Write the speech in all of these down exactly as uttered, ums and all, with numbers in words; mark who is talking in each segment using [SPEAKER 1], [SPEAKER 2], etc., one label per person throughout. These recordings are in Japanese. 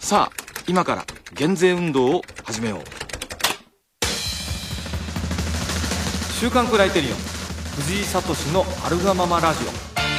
[SPEAKER 1] さあ今から減税運動を始めよう。週刊クライテリオン藤井聡のあるがままラジオ。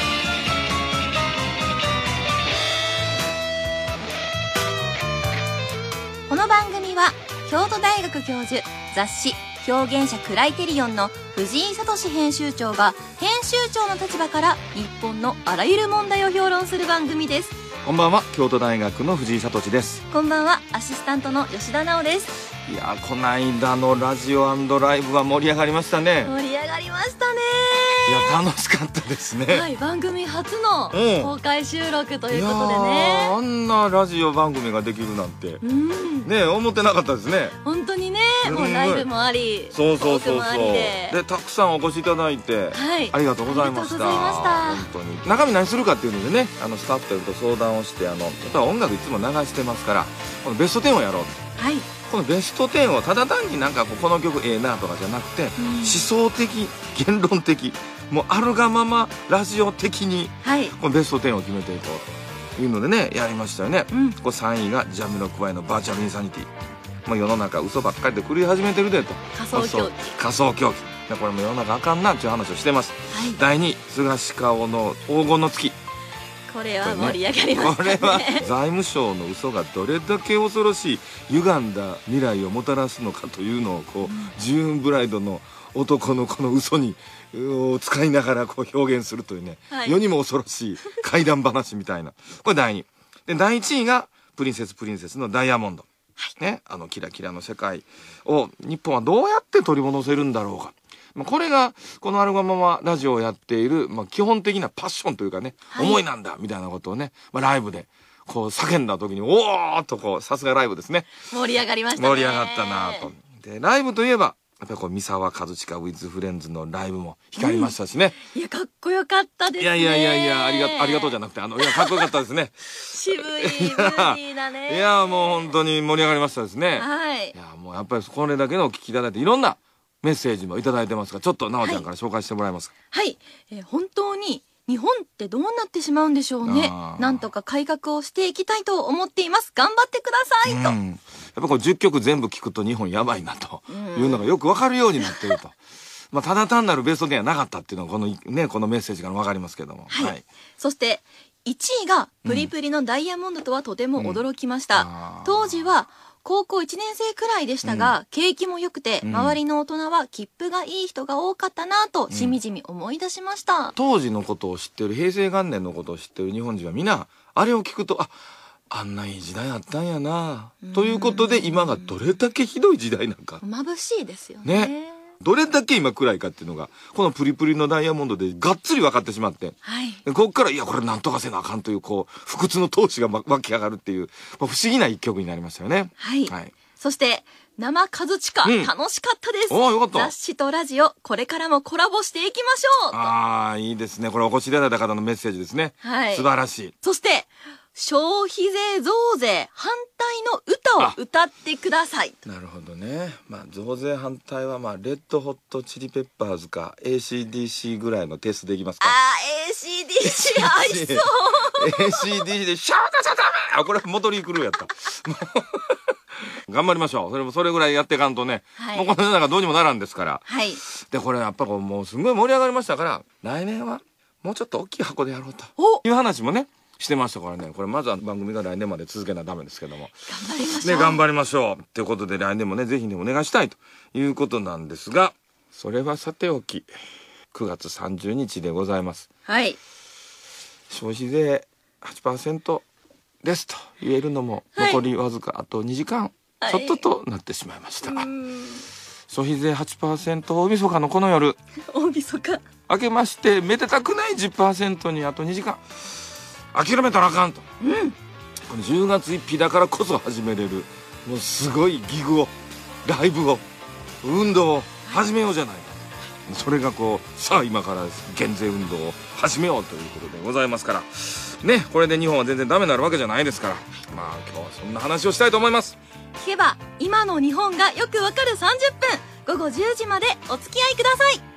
[SPEAKER 2] この番組は京都大学教授、雑誌表現者クライテリオンの藤井聡編集長が編集長の立場から日本のあらゆる問題を評論する番組です。
[SPEAKER 1] こんばんは、京都大学の藤井聡です。
[SPEAKER 2] こんばんは、アシスタントの吉田直です。
[SPEAKER 1] いやー、こないだのラジオ&ライブは盛り上がりましたね。
[SPEAKER 2] 盛り上がりましたね。
[SPEAKER 1] いや、楽しかったですね。
[SPEAKER 2] はい、番組初の公開収録ということでね。
[SPEAKER 1] いやー、あんなラジオ番組ができるなんて、うん、ね、思ってなかったですね。
[SPEAKER 2] 本当にね、もうライブもあり、
[SPEAKER 1] そうそうそうそう
[SPEAKER 2] で
[SPEAKER 1] でたくさんお越しいただいて、はい、ありがとうございました。本当に中身何するかっていうのでね、あのスタッフと相談をして、あのやっぱり音楽いつも流してますから、このベストテンをやろうと。はい、このベストテンをただ単になんかこの曲ええなとかじゃなくて、うん、思想的、言論的、もうあるがままラジオ的に、はい、このベストテンを決めていこうというのでね、やりましたよね。うん、これさんいがジャミロクワイのバーチャルインサニティ。もう世の中嘘ばっかりで狂い始めてるでと。
[SPEAKER 2] 仮想狂気、
[SPEAKER 1] 仮想狂気、これも世の中あかんなっていう話をしてます。はい、だいに菅氏顔の黄金の月。
[SPEAKER 2] これは盛り上がりましたね。
[SPEAKER 1] これは財務省の嘘がどれだけ恐ろしい歪んだ未来をもたらすのかというのをこう、うん、ジューンブライドの男のこの嘘にを使いながらこう表現するというね、はい、世にも恐ろしい怪談話みたいな。これだいにで、だいいちいがプリンセスプリンセスのダイヤモンド、はいね、あのキラキラの世界を日本はどうやって取り戻せるんだろうか。これがこのあるがままラジオをやっている、まあ、基本的なパッションというかね、はい、思いなんだみたいなことをね、まあ、ライブでこう叫んだ時におーっとこう、さすがライブですね。
[SPEAKER 2] 盛り上がりましたね。
[SPEAKER 1] 盛り上がったなと。でライブといえばやっぱりこう三沢和親 with フレンズのライブも光りましたしね。
[SPEAKER 2] うん、いや、かっこよかったですね。
[SPEAKER 1] いやいやいやいや、ありがありがとうじゃなくて、あのいやかっこよかったですね。
[SPEAKER 2] 渋いムーディーだね。
[SPEAKER 1] いや、もう本当に盛り上がりましたですね。
[SPEAKER 2] はい。
[SPEAKER 1] いや、もうやっぱりこれだけのお聞きいただいて、いろんなメッセージもいただいてますが、ちょっとなおちゃんから紹介してもらえますか。
[SPEAKER 2] はい、はい、えー、本当に日本ってどうなってしまうんでしょうね。なんとか改革をしていきたいと思っています。頑張ってくださいと。うん、
[SPEAKER 1] やっぱこうじゅっきょく全部聞くと日本やばいなというのがよくわかるようになっていると。まあただ単なるベストではなかったっていうのがこのね、このメッセージからわかりますけども。
[SPEAKER 2] はい。はい、そしていちいがプリプリのダイヤモンドとはとても驚きました。うん、当時は高校いちねん生くらいでしたが、うん、景気も良くて、うん、周りの大人は切符がいい人が多かったなとしみじみ思い出しました。うん、
[SPEAKER 1] 当時のことを知ってる、平成元年のことを知ってる日本人はみんなあれを聞くと、あ、あんないい時代あったんやなということで、今がどれだけひどい時代なんか
[SPEAKER 2] 眩しいですよね。
[SPEAKER 1] ね、どれだけ今暗いかっていうのがこのプリプリのダイヤモンドでがっつり分かってしまって、はい、でこっからいやこれなんとかせなあかんというこう不屈の闘志が湧き上がるっていう、まあ、不思議な一曲になりましたよね。
[SPEAKER 2] はい、はい、そして生和親、うん、楽しかったです。
[SPEAKER 1] おー、よかった。
[SPEAKER 2] 雑誌とラジオこれからもコラボしていきましょう。
[SPEAKER 1] ああ、いいですね。これお越しいただいた方のメッセージですね。はい、素晴らしい。
[SPEAKER 2] そして消費税増税反対の歌を歌ってください。
[SPEAKER 1] なるほどね。まあ増税反対はまあレッドホットチリペッパーズか エーシーディーシー ぐらいのテストでいきますか。
[SPEAKER 2] ああ、 エーシーディーシー 合いそう。
[SPEAKER 1] エーシーディーシー でシャーダシャダメ。あ、これモトリークルーやった。頑張りましょう。それもそれぐらいやっていかんとね、はい、もうこの世の中どうにもならんですから。はい、でこれやっぱこうもうすごい盛り上がりましたから、来年はもうちょっと大きい箱でやろうという話もねしてましたからね。これまずは番組が来年まで続けなダメですけども、
[SPEAKER 2] 頑張りましょう。
[SPEAKER 1] ね、頑張りましょうということで、来年もねぜひねお願いしたいということなんですが、それはさておきくがつさんじゅうにちでございます。はい。消費税 はちパーセント ですと言えるのも残りわずかあとにじかんちょっととなってしまいました。はい、消費税 はちパーセント 大晦日のこの夜、
[SPEAKER 2] 大晦日
[SPEAKER 1] 明けましてめでたくない じゅっパーセント にあとにじかん、諦めたらあかんと、うん、このじゅうがつついたちだからこそ始めれるもうすごいギグをライブを運動を始めようじゃないか、はい、それがこうさあ今から減税運動を始めようということでございますからね。これで日本は全然ダメになるわけじゃないですから、まあ今日はそんな話をしたいと思います。
[SPEAKER 2] 聞けば今の日本がよくわかるさんじゅっぷん、ごごじゅうじまでお付き合いください。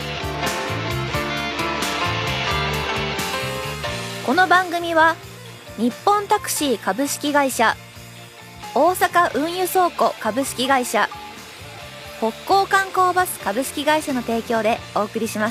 [SPEAKER 2] この番組は日本タクシー株式会社、大阪運輸倉庫株式会社、北港観光バス株式会社の提供でお送りします。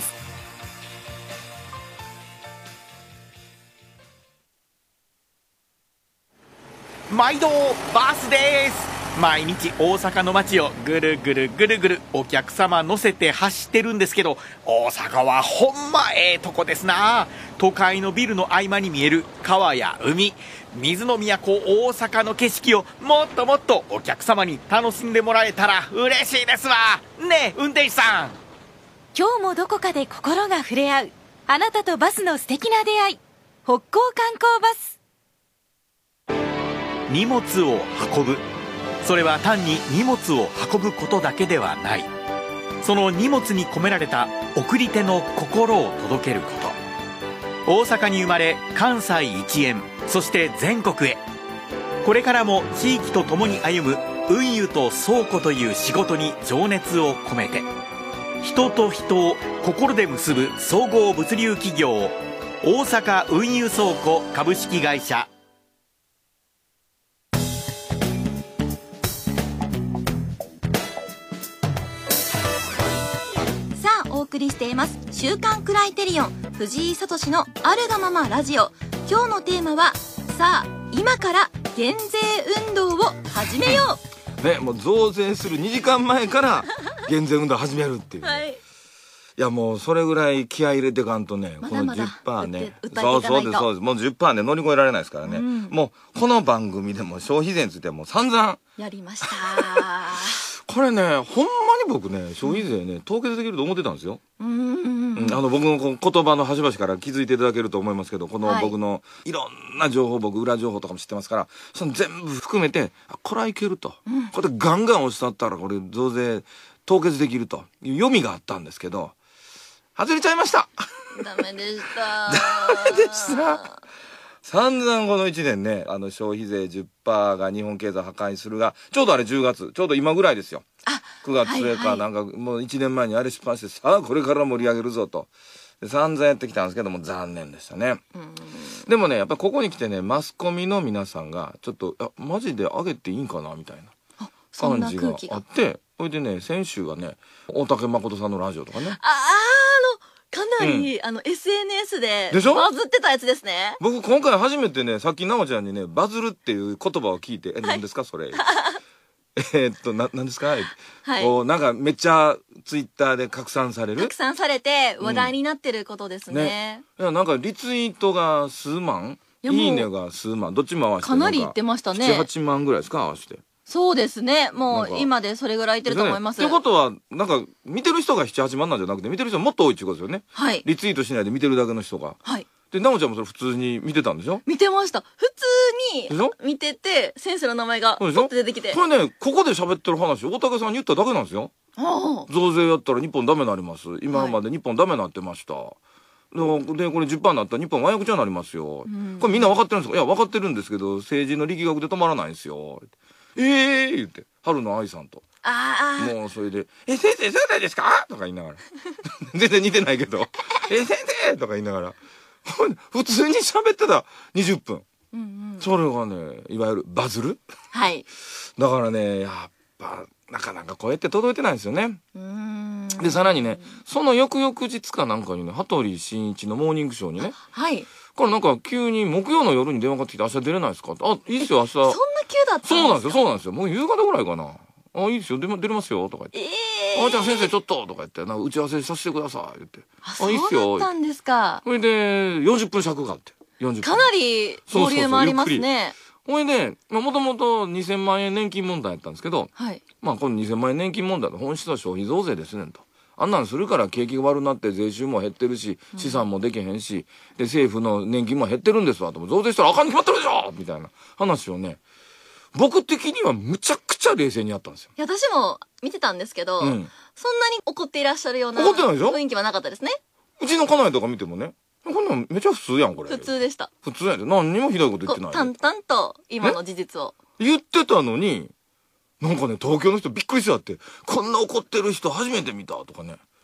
[SPEAKER 3] 毎度バスです。毎日大阪の街をぐるぐるぐるぐるお客様乗せて走ってるんですけど、大阪はほんまええとこですな。都会のビルの合間に見える川や海、水の都大阪の景色をもっともっとお客様に楽しんでもらえたら嬉しいですわね。え運転手さん、
[SPEAKER 4] 今日もどこかで心が触れ合うあなたとバスの素敵な出会い、北港観光バス。
[SPEAKER 3] 荷物を運ぶ、それは単に荷物を運ぶことだけではない。その荷物に込められた送り手の心を届けること。大阪に生まれ関西一円、そして全国へ。これからも地域とともに歩む運輸と倉庫という仕事に情熱を込めて、人と人を心で結ぶ総合物流企業、大阪運輸倉庫株式会社。
[SPEAKER 2] お送りしています週刊クライテリオン藤井聡のあるがままラジオ。今日のテーマは、さあ今から減税運動を始めよ
[SPEAKER 1] うね、もう増税するにじかんまえから減税運動始めるっていう、ね、はい、いやもうそれぐらい気合い入れてかんとね、
[SPEAKER 2] まだまだ
[SPEAKER 1] この じゅっパーセント ね、
[SPEAKER 2] そう
[SPEAKER 1] そうですそうです、もう じゅっパーセント ね乗り越えられないですからね、うん、もうこの番組でも消費税についても散々
[SPEAKER 2] やりました
[SPEAKER 1] これね、ほんまに僕ね、消費税ね、凍結できると思ってたんですよ。うん、あの僕のこの言葉の端々から気づいていただけると思いますけど、この僕のいろんな情報、僕裏情報とかも知ってますから、その全部含めて、これはいけると、うん、これでガンガン押し去ったらこれ増税凍結できるという読みがあったんですけど、外れちゃいました。
[SPEAKER 2] ダメでした。
[SPEAKER 1] ダメでした。散々このいちねんね、あの消費税 じゅっパーセント が日本経済破壊するが、ちょうどあれじゅうがつ、ちょうど今ぐらいですよ。
[SPEAKER 2] あ、
[SPEAKER 1] くがつ末かなんか、はいはい、もういちねんまえにあれ出版して、さあこれから盛り上げるぞと。で散々やってきたんですけども、残念でしたね。うんでもね、やっぱりここに来てね、マスコミの皆さんが、ちょっと、あ、マジで上げていいんかなみたいな感じがあって、それでね、先週がね、大竹誠さんのラジオとかね。
[SPEAKER 2] あ、あの、かなり、うん、あの エスエヌエス で
[SPEAKER 1] でしょ
[SPEAKER 2] バズってたやつですね。
[SPEAKER 1] 僕今回初めてね、さっきなおちゃんにね、バズるっていう言葉を聞いて、え、何ですかそれ。えっと、な、なんですか、はい、こう、なんかめっちゃツイッターで拡散される
[SPEAKER 2] 拡散されて話題になってることですね。うん、ね、
[SPEAKER 1] いや、なんかリツイートが数万、いいねが数万、どっちも合わせて
[SPEAKER 2] かなりいってましたね。
[SPEAKER 1] なな、はちまんぐらいですか合わせて。
[SPEAKER 2] そうですね。もう今でそれぐらいいってると思います。
[SPEAKER 1] ということは、なんか見てる人がなな、はちまんなんじゃなくて、見てる人もっと多いっていうことですよね。
[SPEAKER 2] はい。
[SPEAKER 1] リツイートしないで見てるだけの人が。
[SPEAKER 2] はい。
[SPEAKER 1] で、なおちゃんもそれ普通に見てたんでしょ？
[SPEAKER 2] 見てました。普通に見てて、先生の名前がポッと出てきて。
[SPEAKER 1] これね、ここで喋ってる話、大竹さんに言っただけなんですよ。ああ。増税やったら日本ダメになります。今まで日本ダメになってました。はい、で、これ じゅっパーセント になったら日本和訳じゃなりますよ。うん、これみんな分かってるんですか？いや、分かってるんですけど、政治の力学で止まらないんですよ。ええー言って、春の愛さんと。
[SPEAKER 2] ああ。
[SPEAKER 1] もうそれで、え、先生、そうなんですかとか言いながら。全然似てないけど、え、先生とか言いながら。普通に喋ってたにじゅっぷん。うんうん、それがね、いわゆるバズる。
[SPEAKER 2] はい。
[SPEAKER 1] だからね、やっぱ、なかなか声って届いてないんですよね。うーんで、さらにね、その翌々日かなんかにね、羽鳥慎一のモーニングショーにね。
[SPEAKER 2] はい。
[SPEAKER 1] これなんか急に木曜の夜に電話かかってきて、明日出れないですかって。あ、いいですよ、明日。そんな
[SPEAKER 2] 急だったんですか？
[SPEAKER 1] そうなんですよ、そうなんですよ。もう夕方ぐらいかな。あ、いいですよ、出, 出れますよ、とか言って。えー、あ、じゃあ先生ちょっと、とか言って、なんか打ち合わせさせてください、言って。
[SPEAKER 2] あ、あ、いいっすよ。そうだったんですか。
[SPEAKER 1] それで、よんじゅっぷん尺があって。よんじゅっぷん。
[SPEAKER 2] かなり、ボリュームありますね。
[SPEAKER 1] ほいで、まあ、もともとにせんまんえん年金問題やったんですけど、
[SPEAKER 2] はい。ま
[SPEAKER 1] あ、このにせんまんえん年金問題の本質は消費増税ですねんと。あんなんするから景気が悪くなって税収も減ってるし、資産もできへんし、で、政府の年金も減ってるんですわと。増税したらあかんに決まってるでしょみたいな話をね、僕的にはむちゃくちゃ冷静にやったんですよ。
[SPEAKER 2] いや、私も見てたんですけど、うん、そんなに怒っていらっしゃるような
[SPEAKER 1] 怒ってないでしょ？
[SPEAKER 2] 雰囲気はなかったですね。
[SPEAKER 1] うちの家内とか見てもね、こんなんめちゃ普通やん、これ。
[SPEAKER 2] 普通でした。
[SPEAKER 1] 普通やで。何にもひどいこと言ってない。
[SPEAKER 2] 淡々と今の事実を。
[SPEAKER 1] 言ってたのに、なんかね、東京の人びっくりしちゃって、こんな怒ってる人初めて見たとかね。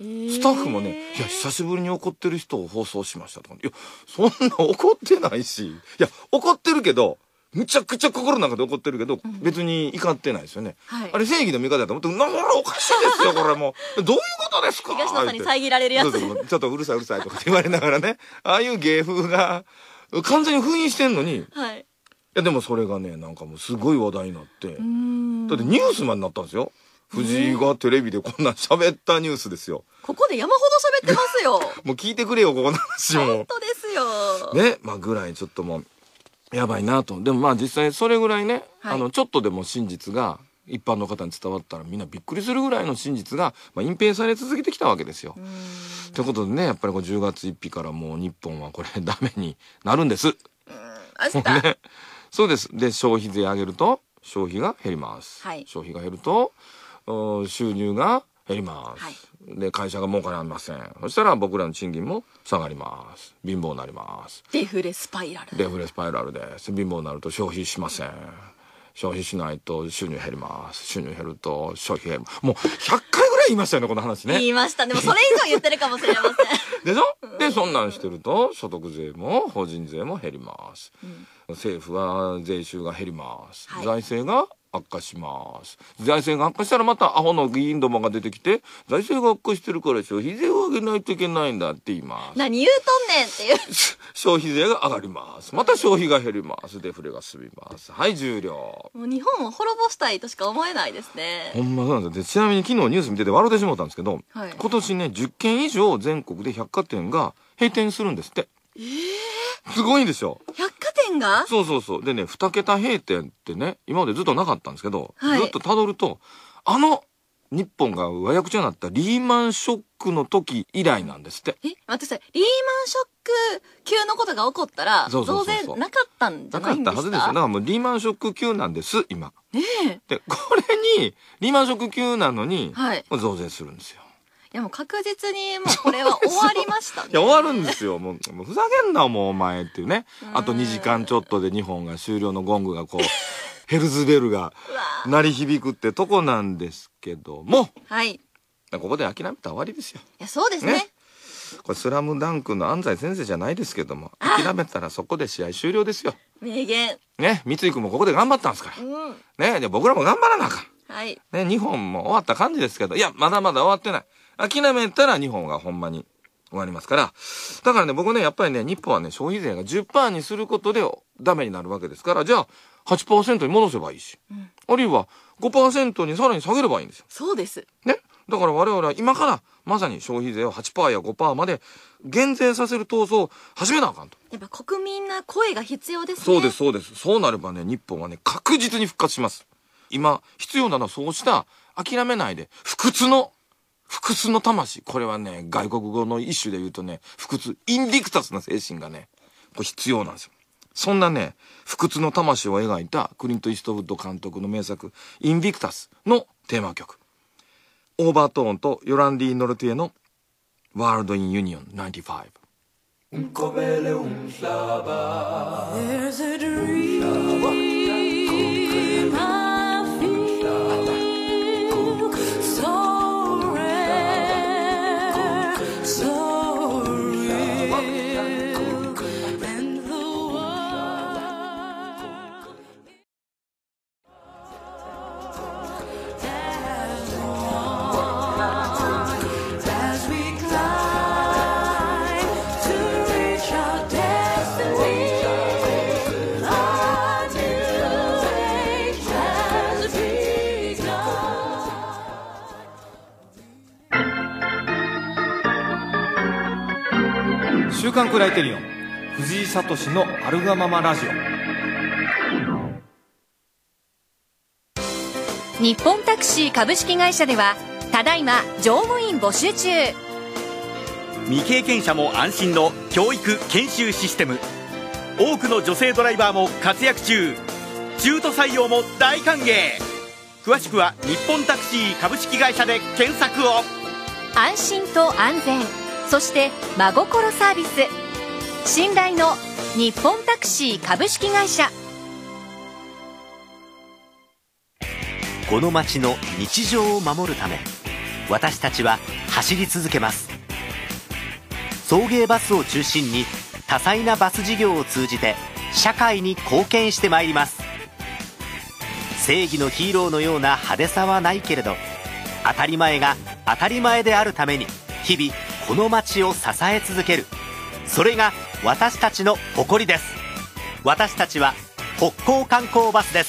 [SPEAKER 1] スタッフもね、いや久しぶりに怒ってる人を放送しましたとか、いやそんな怒ってないし、いや怒ってるけどむちゃくちゃ心の中で怒ってるけど、うん、別に怒ってないですよね、はい、あれ正義の味方だと思って、ならおかしいですよこれもうどういうことですか、
[SPEAKER 2] 東野さんに遮られるやつ、
[SPEAKER 1] ちょっとうるさいうるさいとかって言われながらね、ああいう芸風が完全に封印してんのに、はい、いやでもそれがねなんかもうすごい話題になって、だってニュースマンになったんですよ。藤井がテレビでこんな喋ったニュースですよ。
[SPEAKER 2] ここで山ほど喋ってますよ
[SPEAKER 1] もう聞いてくれよここの話も。
[SPEAKER 2] 本当ですよ
[SPEAKER 1] ね、まあぐらいちょっともうやばいなと。でもまあ実際それぐらいね、はい、あのちょっとでも真実が一般の方に伝わったらみんなびっくりするぐらいの真実が、まあ、隠蔽され続けてきたわけですよ。ということでね、やっぱりこうじゅうがつついたちからもう日本はこれダメになるんです。うん明日、ね、そうです。で消費税上げると消費が減ります、はい、消費が減ると収入が減ります、はい、で会社が儲からありません。そしたら僕らの賃金も下がります。貧乏になります。デ
[SPEAKER 2] フレスパイラル
[SPEAKER 1] デフレスパイラルです。貧乏になると消費しません。消費しないと収入減ります。収入減ると消費減る。もうひゃっかいぐらい言いましたよねこの話ね。
[SPEAKER 2] 言いました。でもそれ以上言ってるかもしれません
[SPEAKER 1] でしょ、うん、でそんなんしてると所得税も法人税も減ります、うん、政府は税収が減ります、はい、財政が悪化します。財政が悪化したらまたアホの議員どもが出てきて、財政が悪化してるから消費税を上げないといけないんだって言います。
[SPEAKER 2] 何言うとんねんっていう
[SPEAKER 1] 消費税が上がります。また消費が減ります。デフレが進みます。はい終了。
[SPEAKER 2] もう日本を滅ぼしたいとしか思えないですね。
[SPEAKER 1] ほんまそうなんですよ。でちなみに昨日ニュース見てて笑ってしまったんですけど、はい、今年ねじゅっけん以上全国で百貨店が閉店するんですって。
[SPEAKER 2] えー、
[SPEAKER 1] すごいんですよ。
[SPEAKER 2] 百貨店が
[SPEAKER 1] そうそうそう。でねに桁閉店ってね今までずっとなかったんですけど、はい、ずっと辿るとあの日本が和訳者になったリーマンショックの時以来なんですって。
[SPEAKER 2] え待ってください。リーマンショック級のことが起こったら増税なかったんじゃないんですか。なかったはずですよ。だからもうリーマンショック級なんです今。 ええ
[SPEAKER 1] でこれにリーマンショック級なのに、はい、もう増税するんですよ。
[SPEAKER 2] いやもう確実にもうこれは終わりましたね。
[SPEAKER 1] いや終わるんですよ。もう、もうふざけんなもうお前っていうね。あとにじかんちょっとで日本が終了のゴングがこうヘルズベルが鳴り響くってとこなんですけども、
[SPEAKER 2] はい。
[SPEAKER 1] ここで諦めたら終わりですよ。
[SPEAKER 2] いやそうですね。ね
[SPEAKER 1] これスラムダンクの安西先生じゃないですけども、諦めたらそこで試合終了ですよ。
[SPEAKER 2] 名言。
[SPEAKER 1] ね、三井君もここで頑張ったんですから。うん、ね、で僕らも頑張らなあかん。はい。ね、日本も終わった感じですけど、いやまだまだ終わってない。諦めたら日本がほんまに終わりますから。だからね僕ねやっぱりね日本はね消費税が じゅっパーセント にすることでダメになるわけですから、じゃあ はちパーセント に戻せばいいし、うん、あるいは ごパーセント にさらに下げればいいんですよ。
[SPEAKER 2] そうです
[SPEAKER 1] ね。だから我々は今からまさに消費税を はちパーセント や ごパーセント まで減税させる闘争を始めなあかんと。
[SPEAKER 2] やっぱ国民の声が必要ですね。
[SPEAKER 1] そうですそうです。そうなればね日本はね確実に復活します。今必要なのはそうした諦めないで不屈の不屈の魂、これはね外国語の一種で言うとね不屈インディクタスな精神がねこれ必要なんですよ。そんなね不屈の魂を描いたクリント・イーストウッド監督の名作インビクタスのテーマ曲、オーバートーンとヨランディ・ノルティエのワールド・イン・ユニオンナインティファイブ。There's a dream I feel so rare, so real, and the world has won as we climb to reach our destiny. A new age has begun. 週刊クライテリオン藤井聡のあるがままラジオ。
[SPEAKER 4] 日本タクシー株式会社ではただいま乗務員募集中。
[SPEAKER 3] 未経験者も安心の教育研修システム。多くの女性ドライバーも活躍中。中途採用も大歓迎。詳しくは日本タクシー株式会社で検索を。
[SPEAKER 4] 安心と安全、そして真心サービス、信頼の日本タクシー株式会社。
[SPEAKER 5] この街の日常を守るため、 私たちは走り続けます。送迎バスを中心に多彩なバス事業を通じて社会に貢献してまいります。正義のヒーローのような派手さはないけれど、当たり前が当たり前であるために日々この街を支え続ける、それが私たちの誇りです。私たちは北高観光バスです。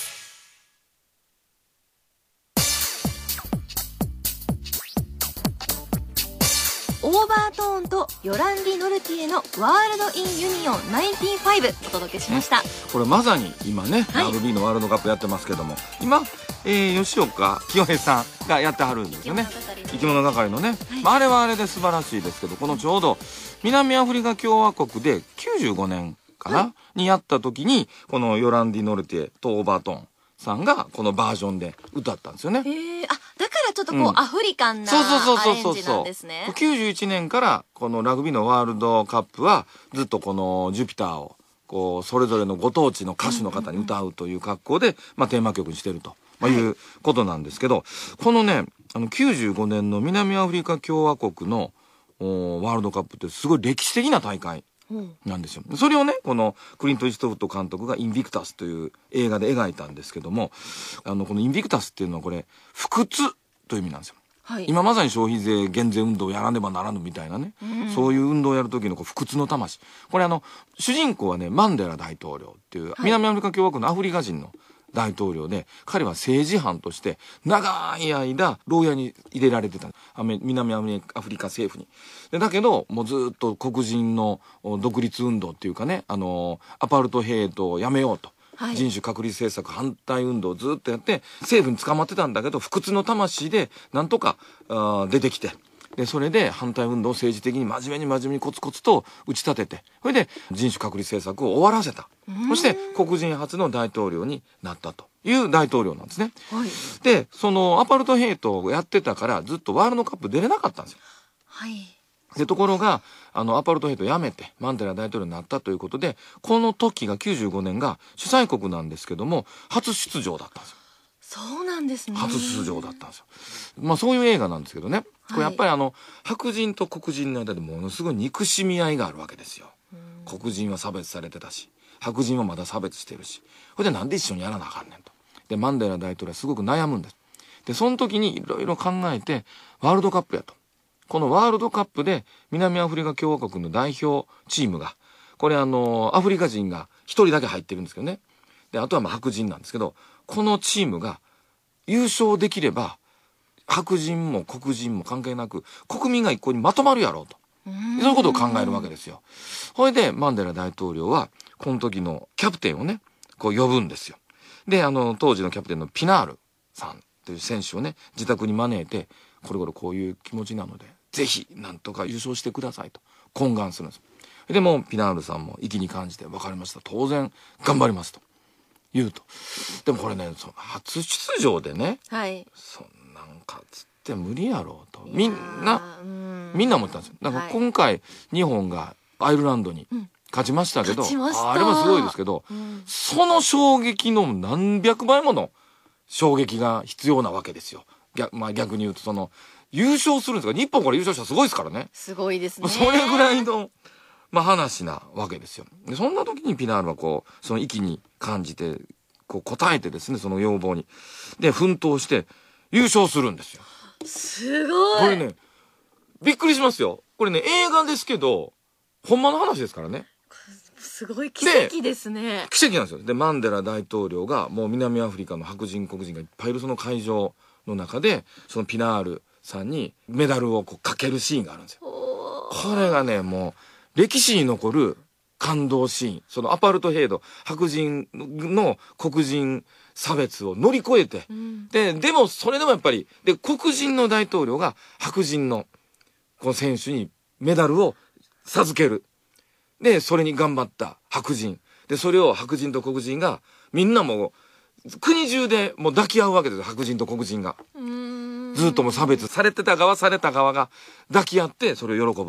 [SPEAKER 2] オーバートーンとヨランディ・ノルティエのワールド・イン・ユニオンナインティファイブお届けしました、
[SPEAKER 1] ね、これまさに今ね、
[SPEAKER 2] はい、
[SPEAKER 1] ラグビーのワールドカップやってますけども、今、えー、吉岡清平さんがやってはるんですよね、生き物係のね、はい、まあ、あれはあれで素晴らしいですけど、このちょうど南アフリカ共和国できゅうじゅうごねんかな、はい、にやった時にこのヨランディ・ノルティエとオーバートーンさんがこのバージョンで歌ったんですよね。
[SPEAKER 2] へえ、あ、だからちょっとこう、うん、アフリカンな
[SPEAKER 1] そうそうそうそう
[SPEAKER 2] アレンジなんですね。
[SPEAKER 1] きゅうじゅういちねんからこのラグビーのワールドカップはずっとこのジュピターをこうそれぞれのご当地の歌手の方に歌うという格好で、まあ、テーマ曲にしてると、まあ、いうことなんですけど、はい、このねあのきゅうじゅうごねんの南アフリカ共和国のワールドカップってすごい歴史的な大会なんですよ。それをねこのクリント・イーストウッド監督がインビクタスという映画で描いたんですけども、あのこのインビクタスっていうのはこれ不屈という意味なんですよ、はい、今まさに消費税減税運動をやらねばならぬみたいなね、うん、そういう運動をやる時のこう不屈の魂、これあの主人公はねマンデラ大統領っていう、はい、南アフリカ共和国のアフリカ人の大統領で、彼は政治犯として長い間牢屋に入れられてた、南アフリカ政府に。でだけどもうずっと黒人の独立運動っていうかね、あのアパルトヘイトをやめようと、はい、人種隔離政策反対運動をずっとやって政府に捕まってたんだけど、不屈の魂でなんとかあ出てきて、でそれで反対運動を政治的に真面目に真面目にコツコツと打ち立てて、それで人種隔離政策を終わらせた。そして黒人初の大統領になったという大統領なんですね、はい、でそのアパルトヘイトをやってたからずっとワールドカップ出れなかったんですよ、はい、でところがあのアパルトヘイトをやめてマンデラ大統領になったということで、この時がきゅうじゅうごねんが主催国なんですけども初出場だったんですよ。
[SPEAKER 2] そうなんですね。
[SPEAKER 1] 初出場だったんですよ。まあそういう映画なんですけどね、これやっぱりあの、はい、白人と黒人の間でものすごい憎しみ合いがあるわけですよ。黒人は差別されてたし、白人はまだ差別してるし、それでなんで一緒にやらなあかんねんと。でマンデラ大統領はすごく悩むんです。でその時にいろいろ考えてワールドカップやと。このワールドカップで南アフリカ共和国の代表チームが、これあのアフリカ人が一人だけ入ってるんですけどね、であとはまあ白人なんですけど、このチームが優勝できれば白人も黒人も関係なく国民が一向にまとまるやろうと、そういうことを考えるわけですよ。それでマンデラ大統領はこの時のキャプテンをねこう呼ぶんですよ。であの当時のキャプテンのピナールさんという選手をね自宅に招いて、これこれこういう気持ちなのでぜひなんとか優勝してくださいと懇願するんです。でもピナールさんも意気に感じて、分かりました、当然頑張りますと言うと。でもこれねその初出場でね、はい、そんなんかつって無理やろうとみんなみんな思ったんですよ。だから今回、はい、日本がアイルランドに勝ちましたけど、うん、あ, あれもすごいですけど、うん、その衝撃の何百倍もの衝撃が必要なわけですよ。逆、まあ、逆に言うとその優勝するんですが、日本から優勝したらすごいですからね。
[SPEAKER 2] すごいですね。
[SPEAKER 1] それぐらいの、まあ、話なわけですよ。でそんな時にピナールはこうその意気に感じてこう答えてですね、その要望にで奮闘して優勝するんですよ。
[SPEAKER 2] すごい。
[SPEAKER 1] これねびっくりしますよ。これね映画ですけどほんまの話ですからね。
[SPEAKER 2] すごい奇跡ですね。
[SPEAKER 1] 奇跡なんですよ。でマンデラ大統領がもう南アフリカの白人黒人がいっぱいいるその会場の中でそのピナールさんにメダルをこうかけるシーンがあるんですよ。これがねもう歴史に残る感動シーン。そのアパルトヘイト、白人の黒人差別を乗り越えて、うん、ででもそれでもやっぱりで黒人の大統領が白人のこの選手にメダルを授ける。でそれに頑張った白人で、それを白人と黒人がみんなもう国中でもう抱き合うわけですよ。白人と黒人がずっともう差別されてた側された側が抱き合ってそれを喜ぶと。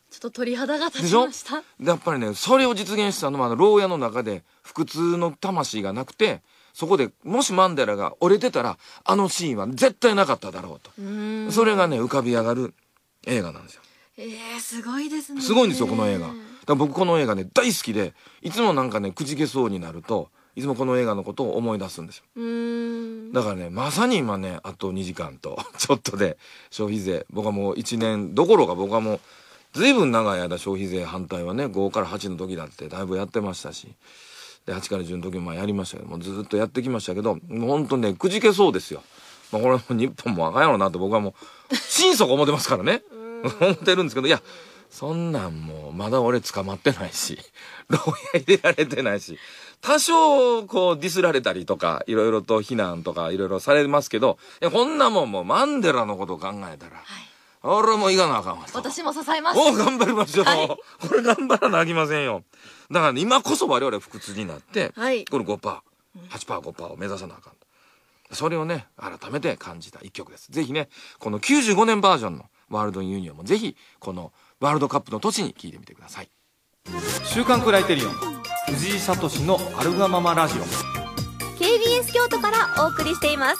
[SPEAKER 2] ちょっと鳥肌が立ちました。
[SPEAKER 1] やっぱりね、それを実現したのは、あの牢屋の中で不屈の魂がなくて、そこでもしマンデラが折れてたら、あのシーンは絶対なかっただろうと。うーん、それがね、浮かび上がる映画なんですよ。
[SPEAKER 2] えー、すごいですね。
[SPEAKER 1] すごいんですよ、この映画。だから僕この映画ね、大好きで、いつもなんかね、くじけそうになると、いつもこの映画のことを思い出すんですよ。うーん、だからね、まさに今ね、あとにじかんとちょっとで消費税、僕はもういちねんどころか、僕はもうずいぶん長い間消費税反対はね、ごからはちの時だってだいぶやってましたし、ではちからじゅうの時もまあやりましたけども、ずっとやってきましたけど、もうほんとね、くじけそうですよ。まあ、これも日本もあかんやろなと僕はもう心底思ってますからね思ってるんですけど、いやそんなんもうまだ俺捕まってないし、牢屋入れられてないし、多少こうディスられたりとかいろいろと非難とかいろいろされますけど、いやこんなもんもうマンデラのことを考えたら、はい、俺も行かなあかんわと。
[SPEAKER 2] 私も支えます。
[SPEAKER 1] お頑張りましょう、はい、これ頑張らなあきませんよ。だから、ね、今こそ我々不屈になって、はい、この ごパーセント、はちパーセント、ごパーセントを目指さなあかんと。それをね、改めて感じた一曲です。ぜひね、このきゅうじゅうごねんバージョンのワールドユニオンもぜひ、このワールドカップの年に聴いてみてください。週刊クライテリオン、藤井聡のアルガママラジオ。
[SPEAKER 4] ケービーエス 京都からお送りしています。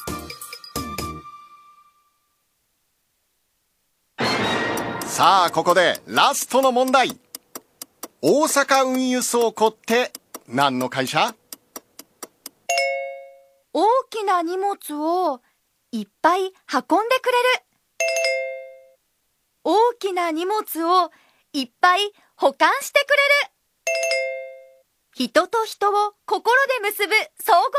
[SPEAKER 6] さあ、ここでラストの問題。大阪運輸倉庫って何の会社？
[SPEAKER 4] 大きな荷物をいっぱい運んでくれる。大きな荷物をいっぱい保管してくれる。人と人を心で結ぶ総合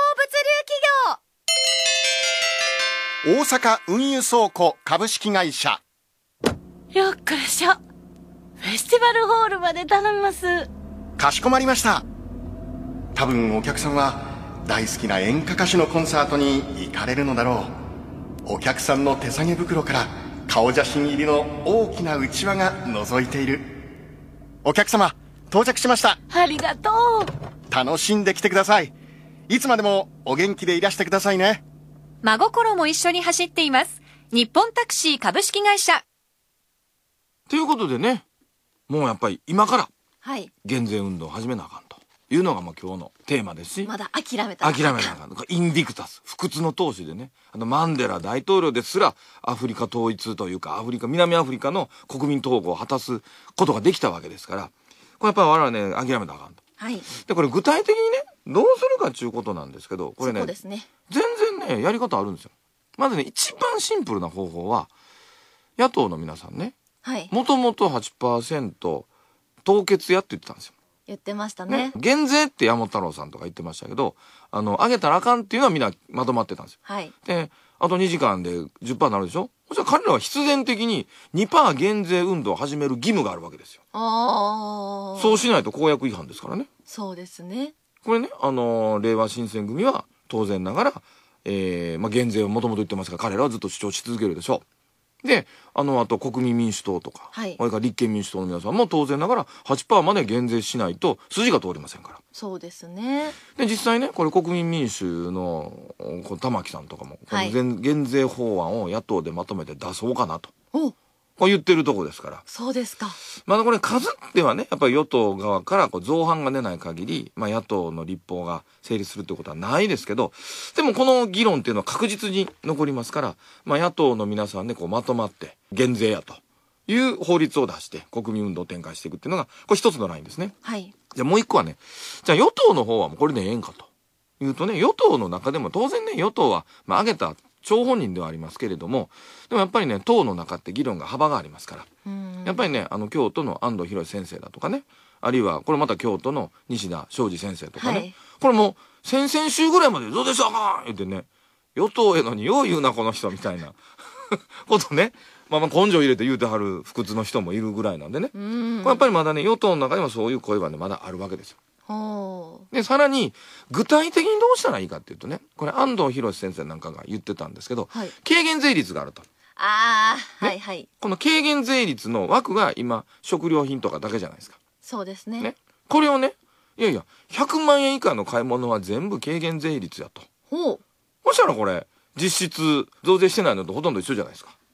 [SPEAKER 4] 物流企業。
[SPEAKER 6] 大阪運輸倉庫株式会社。
[SPEAKER 2] よっこらしょ。フェスティバルホールまで頼みます。
[SPEAKER 6] かしこまりました。多分お客さんは大好きな演歌歌手のコンサートに行かれるのだろう。お客さんの手提げ袋から顔写真入りの大きなうちわが覗いている。お客様到着しました。
[SPEAKER 2] ありがとう。
[SPEAKER 6] 楽しんできてください。いつまでもお元気でいらしてくださいね。
[SPEAKER 4] 真心も一緒に走っています。日本タクシー株式会社。
[SPEAKER 1] ということでね、もうやっぱり今から減税運動を始めなあかんというのがまあ今日のテーマですし、
[SPEAKER 2] まだ諦めたら
[SPEAKER 1] 諦めなあかん。インビクタス、不屈の闘志でね、あのマンデラ大統領ですらアフリカ統一というか、アフリカ南アフリカの国民統合を果たすことができたわけですから、これやっぱり我々ね諦めなあかんと。はい。でこれ具体的にねどうするかっていうことなんですけど、これね、そうですね、全然ねやり方あるんですよ。まずね一番シンプルな方法は、野党の皆さんね、もともと はちパーセント 凍結やって言ってたんですよ。
[SPEAKER 2] 言ってましたね。
[SPEAKER 1] ね、減税って山本太郎さんとか言ってましたけど、あの上げたらあかんっていうのはみんなまとまってたんですよ。はい。であとにじかんで じゅっパーセント になるでしょ。そしたら彼らは必然的に にパーセント 減税運動を始める義務があるわけですよ。ああ。そうしないと公約違反ですからね。
[SPEAKER 2] そうですね。
[SPEAKER 1] これね、あのー、令和新選組は当然ながら、えーまあ、減税をもともと言ってますが、彼らはずっと主張し続けるでしょう。で、あの、あと国民民主党とか、はい、それから立憲民主党の皆さんも当然ながら はちパーセント まで減税しないと筋が通りませんから。
[SPEAKER 2] そうですね。で、
[SPEAKER 1] 実際ね、これ国民民主のこの玉木さんとかも、はい、この減税法案を野党でまとめて出そうかなと。おこう言ってるとこですから。
[SPEAKER 2] そうですか。
[SPEAKER 1] まだこれ数ってはね、やっぱり与党側からこう造反が出ない限り、まあ野党の立法が成立するってことはないですけど、でもこの議論っていうのは確実に残りますから、まあ野党の皆さんでこうまとまって減税やという法律を出して国民運動を展開していくっていうのが、これ一つのラインですね。はい。じゃあもう一個はね、じゃあ与党の方はもうこれでええんかというとね、与党の中でも当然ね、与党はまあ挙げた張本人ではありますけれども、でもやっぱりね、党の中って議論が幅がありますから、やっぱりね、あの京都の安藤博先生だとかね、あるいはこれまた京都の西田昌司先生とかね、はい、これもう先々週ぐらいまでどうでしょうか言ってね、与党へのによう言うなこの人みたいなことね、まあまあ根性入れて言うてはる不屈の人もいるぐらいなんでね、これやっぱりまだね、与党の中にはそういう声はねまだあるわけですよ。でさらに具体的にどうしたらいいかっていうとね、これ安藤博先生なんかが言ってたんですけど、はい、軽減税率があると。
[SPEAKER 2] ああ、
[SPEAKER 1] ね、
[SPEAKER 2] はいはい。
[SPEAKER 1] この軽減税率の枠が今食料品とかだけじゃないですか。
[SPEAKER 2] そうですね。
[SPEAKER 1] ね、これをね、いやいやひゃくまんえん以下の買い物は全部軽減税率やと。ほう。そしたらこれ実質増税してないのとほとんど一緒じゃないですか。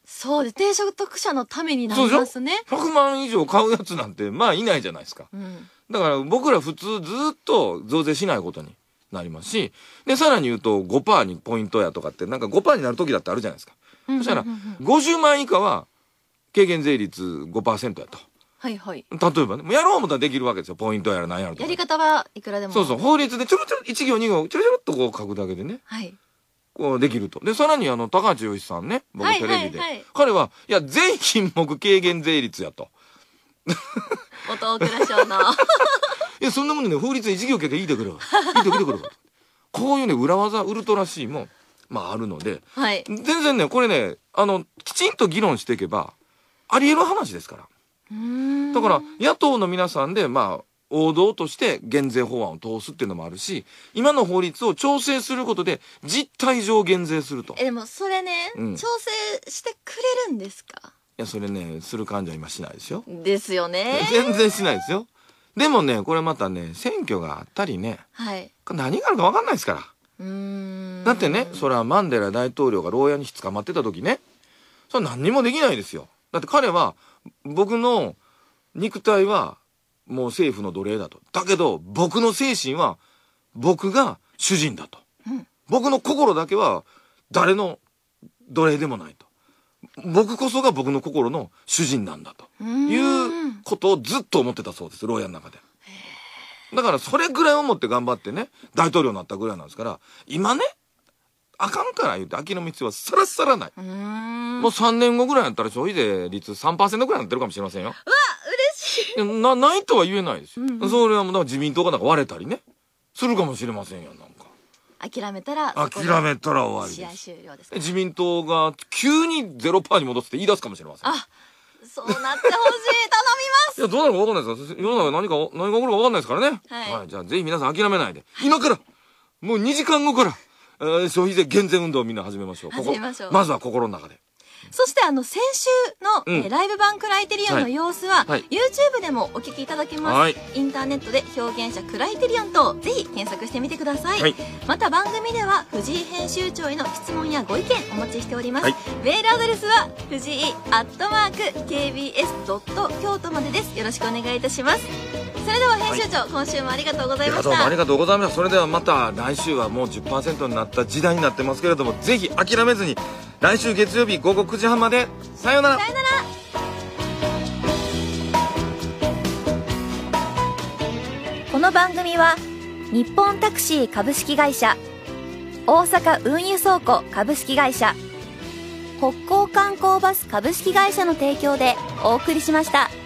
[SPEAKER 2] そうです。低所得者のためになりますね。
[SPEAKER 1] ひゃくまん以上買うやつなんてまあいないじゃないですか、うん、だから僕ら普通ずっと増税しないことになりますし、でさらに言うと ごパーセント にポイントやとかってなんか ごパーセント になる時だってあるじゃないですか、うんうんうんうん、そしたらごじゅうまん以下は軽減税率 ごパーセント やと。
[SPEAKER 2] はいはい。
[SPEAKER 1] 例えばね、やろう思ったらできるわけですよ。ポイントやら何やらとか。
[SPEAKER 2] やり方はいくらでも。
[SPEAKER 1] そうそう。法律でちょろちょろ、いち行に行ちょろちょろっとこう書くだけでね。
[SPEAKER 2] はい。
[SPEAKER 1] こうできると。で、さらにあの、高橋洋一さんね、僕テレビで。はいはいはい、彼は、いや、全品目軽減税率やと。
[SPEAKER 2] 元大蔵省の。
[SPEAKER 1] いや、そんなもんね、法律いち行けていいでくれ。いいでくれくれ。こういうね、裏技、ウルトラ C も、まああるので。
[SPEAKER 2] はい。
[SPEAKER 1] 全然ね、これね、あの、きちんと議論していけば、あり得る話ですから。だから野党の皆さんでまあ王道として減税法案を通すっていうのもあるし、今の法律を調整することで実態上減税すると。
[SPEAKER 2] えでもそれね、うん、調整してくれるんですか？
[SPEAKER 1] いやそれねする感じは今しないですよ。
[SPEAKER 2] ですよね。
[SPEAKER 1] 全然しないですよ。でもねこれまたね選挙があったりね、
[SPEAKER 2] はい、
[SPEAKER 1] 何があるか分かんないですから。
[SPEAKER 2] うーん
[SPEAKER 1] だってねそれはマンデラ大統領が牢屋に捕まってた時ね、それは何にもできないですよ。だって彼は僕の肉体はもう政府の奴隷だと。だけど僕の精神は僕が主人だと、うん、僕の心だけは誰の奴隷でもないと。僕こそが僕の心の主人なんだということをずっと思ってたそうです、牢屋の中で。だからそれぐらい思って頑張ってね大統領になったぐらいなんですから、今ねあかんから言って諦める必要はさらさらない。うーんもうさんねんごぐらいやったら消費税率 さんパーセント ぐらいになってるかもしれませんよ。
[SPEAKER 2] うわ嬉しい。
[SPEAKER 1] なないとは言えないですよ、うんうん、それはもうだから自民党がなんか割れたりねするかもしれませんよ。なんか
[SPEAKER 2] 諦めたら
[SPEAKER 1] 諦めたら終わりです。
[SPEAKER 2] 試合終了ですか。
[SPEAKER 1] 自民党が急に ゼロパーセント に戻すって言い出すかもしれません。
[SPEAKER 2] あそうなってほしい。頼みます
[SPEAKER 1] いやどうなるか分かんないですから、世の中何か何が起こるか分かんないですからね。はい、はい、じゃあぜひ皆さん諦めないで、はい、今からもうにじかんごからえー、消費税減税運動をみんな始めましょう。
[SPEAKER 2] 始めましょう。
[SPEAKER 1] まずは心の中で。
[SPEAKER 2] そしてあの先週の、うんえー、ライブ版クライテリオンの様子は、はい、YouTube でもお聞きいただけます、はい、インターネットで表現者クライテリオンとぜひ検索してみてください、はい、また番組では藤井編集長への質問やご意見お待ちしております、はい、メールアドレスは藤井アットマーク ケービーエスドット京都までです。よろしくお願いいたします。それでは編集長、はい、今週もありがとうございました。
[SPEAKER 1] どうもありがとうございました。それではまた来週はもう じゅっパーセント になった時代になってますけれども、ぜひ諦めずに来週月曜日午後くじはんまでさようなら。
[SPEAKER 2] さようなら。
[SPEAKER 4] この番組は日本タクシー株式会社、大阪運輸倉庫株式会社、北港観光バス株式会社の提供でお送りしました。